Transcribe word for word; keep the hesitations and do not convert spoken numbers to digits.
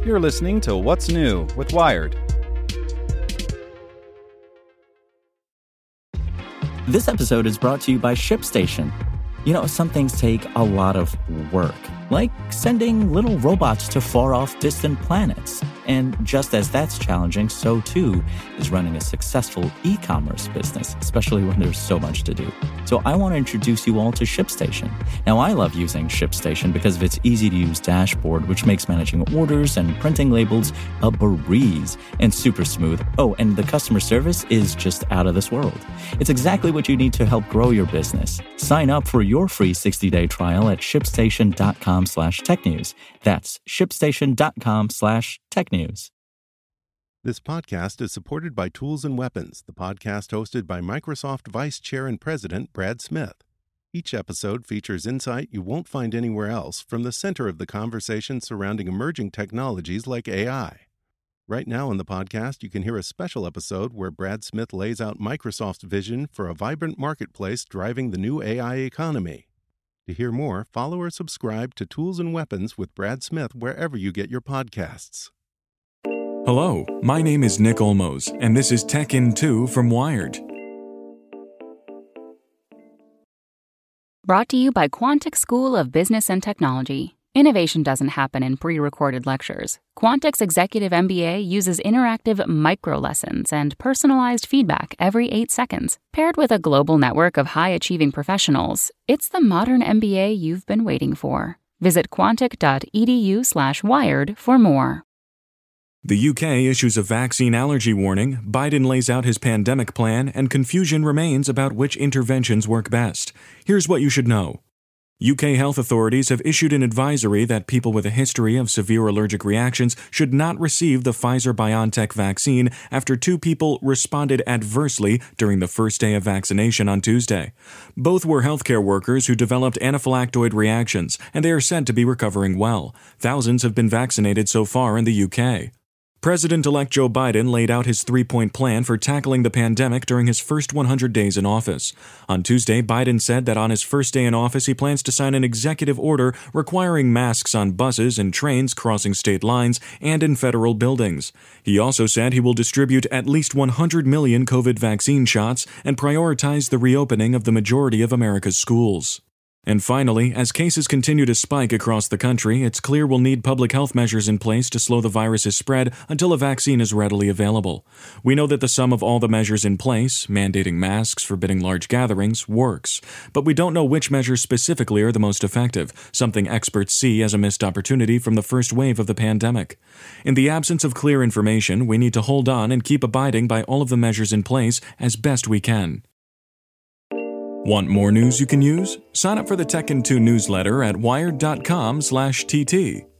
You're listening to What's New with Wired. This episode is brought to you by ShipStation. You know, some things take a lot of work, like sending little robots to far-off distant planets. And just as that's challenging, so too is running a successful e-commerce business, especially when there's so much to do. So I want to introduce you all to ShipStation. Now, I love using ShipStation because of its easy-to-use dashboard, which makes managing orders and printing labels a breeze and super smooth. Oh, and the customer service is just out of this world. It's exactly what you need to help grow your business. Sign up for your free sixty-day trial at shipstation.com slash technews. That's shipstation.com slash technews. This podcast is supported by Tools and Weapons, the podcast hosted by Microsoft Vice Chair and President Brad Smith. Each episode features insight you won't find anywhere else from the center of the conversation surrounding emerging technologies like A I. Right now in the podcast, you can hear a special episode where Brad Smith lays out Microsoft's vision for a vibrant marketplace driving the new A I economy. To hear more, follow or subscribe to Tools and Weapons with Brad Smith wherever you get your podcasts. Hello, my name is Nick Olmos, and this is Tech In two from Wired. Brought to you by Quantic School of Business and Technology. Innovation doesn't happen in pre-recorded lectures. Quantic's Executive M B A uses interactive micro-lessons and personalized feedback every eight seconds. Paired with a global network of high-achieving professionals, it's the modern M B A you've been waiting for. Visit quantic.edu slash wired for more. The U K issues a vaccine allergy warning, Biden lays out his pandemic plan, and confusion remains about which interventions work best. Here's what you should know. U K health authorities have issued an advisory that people with a history of severe allergic reactions should not receive the Pfizer-BioNTech vaccine after two people responded adversely during the first day of vaccination on Tuesday. Both were healthcare workers who developed anaphylactoid reactions, and they are said to be recovering well. Thousands have been vaccinated so far in the U K. President-elect Joe Biden laid out his three-point plan for tackling the pandemic during his first one hundred days in office. On Tuesday, Biden said that on his first day in office, he plans to sign an executive order requiring masks on buses and trains crossing state lines and in federal buildings. He also said he will distribute at least one hundred million COVID vaccine shots and prioritize the reopening of the majority of America's schools. And finally, as cases continue to spike across the country, it's clear we'll need public health measures in place to slow the virus's spread until a vaccine is readily available. We know that the sum of all the measures in place, mandating masks, forbidding large gatherings, works. But we don't know which measures specifically are the most effective, something experts see as a missed opportunity from the first wave of the pandemic. In the absence of clear information, we need to hold on and keep abiding by all of the measures in place as best we can. Want more news you can use? Sign up for the Tech In two newsletter at wired.com slash TT.